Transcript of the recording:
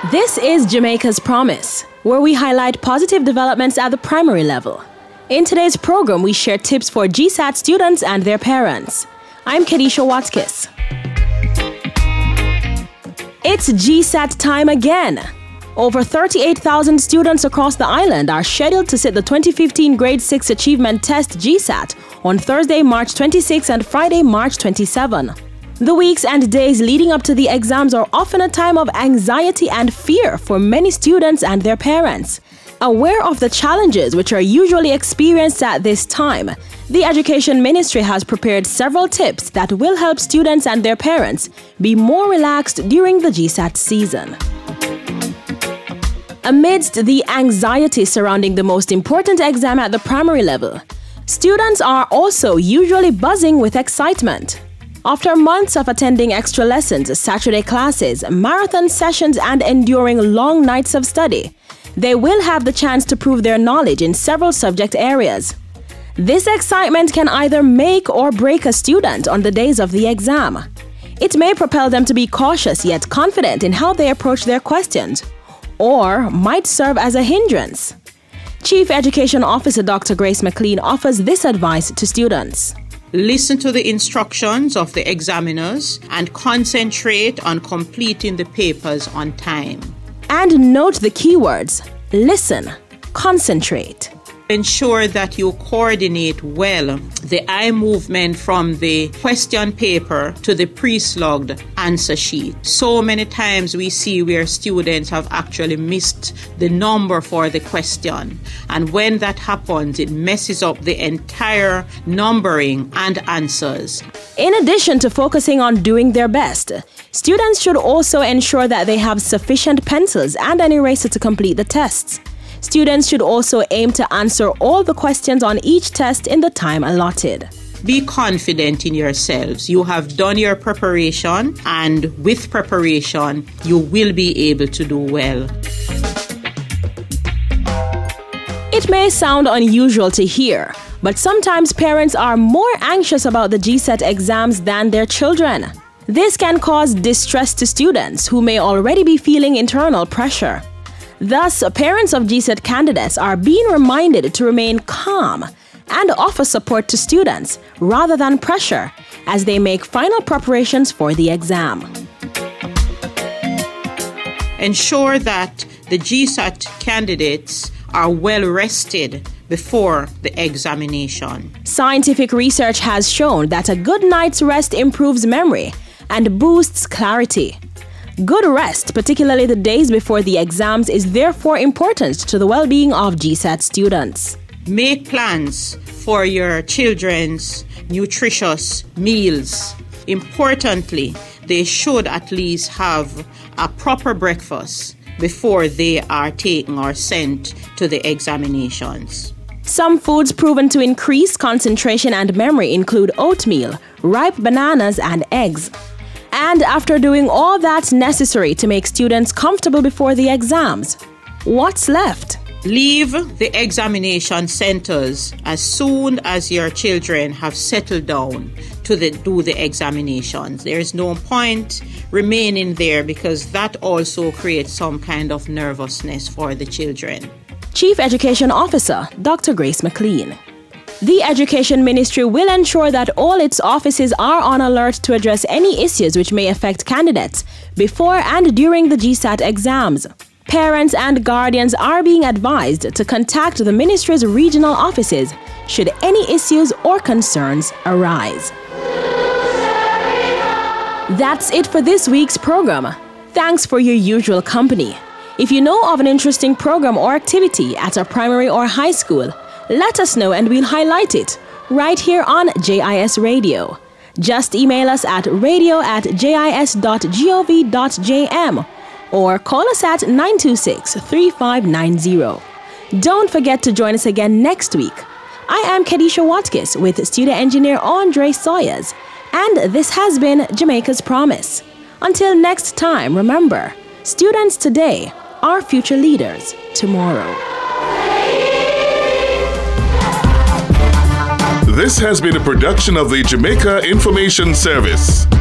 This is Jamaica's Promise, where we highlight positive developments at the primary level. In today's program, we share tips for GSAT students and their parents. I'm Kedisha Watkis. It's GSAT time again. Over 38,000 students across the island are scheduled to sit the 2015 Grade 6 Achievement Test GSAT on Thursday, March 26 and Friday, March 27. The weeks and days leading up to the exams are often a time of anxiety and fear for many students and their parents. Aware of the challenges which are usually experienced at this time, the Education Ministry has prepared several tips that will help students and their parents be more relaxed during the GSAT season. Amidst the anxiety surrounding the most important exam at the primary level, students are also usually buzzing with excitement. After months of attending extra lessons, Saturday classes, marathon sessions, and enduring long nights of study, they will have the chance to prove their knowledge in several subject areas. This excitement can either make or break a student on the days of the exam. It may propel them to be cautious yet confident in how they approach their questions, or might serve as a hindrance. Chief Education Officer Dr. Grace McLean offers this advice to students. Listen to the instructions of the examiners and concentrate on completing the papers on time. And note the keywords: listen, concentrate. Ensure that you coordinate well the eye movement from the question paper to the pre-slugged answer sheet. So many times we see where students have actually missed the number for the question. And when that happens, it messes up the entire numbering and answers. In addition to focusing on doing their best, students should also ensure that they have sufficient pencils and an eraser to complete the tests. Students should also aim to answer all the questions on each test in the time allotted. Be confident in yourselves. You have done your preparation, and with preparation, you will be able to do well. It may sound unusual to hear, but sometimes parents are more anxious about the GSAT exams than their children. This can cause distress to students who may already be feeling internal pressure. Thus, parents of GSAT candidates are being reminded to remain calm and offer support to students rather than pressure as they make final preparations for the exam. Ensure that the GSAT candidates are well rested before the examination. Scientific research has shown that a good night's rest improves memory and boosts clarity. Good rest, particularly the days before the exams, is therefore important to the well-being of GSAT students. Make plans for your children's nutritious meals. Importantly, they should at least have a proper breakfast before they are taken or sent to the examinations. Some foods proven to increase concentration and memory include oatmeal, ripe bananas, and eggs. And after doing all that's necessary to make students comfortable before the exams, what's left? Leave the examination centers as soon as your children have settled down to do the examinations. There is no point remaining there because that also creates some kind of nervousness for the children. Chief Education Officer Dr. Grace McLean. The Education Ministry will ensure that all its offices are on alert to address any issues which may affect candidates before and during the GSAT exams. Parents and guardians are being advised to contact the Ministry's regional offices should any issues or concerns arise. That's it for this week's program. Thanks for your usual company. If you know of an interesting program or activity at a primary or high school, let us know and we'll highlight it right here on JIS Radio. Just email us at radio@jis.gov.jm or call us at 926-3590. Don't forget to join us again next week. I am Kedisha Watkis with studio engineer Andre Sawyers, and this has been Jamaica's Promise. Until next time, remember, students today are future leaders tomorrow. This has been a production of the Jamaica Information Service.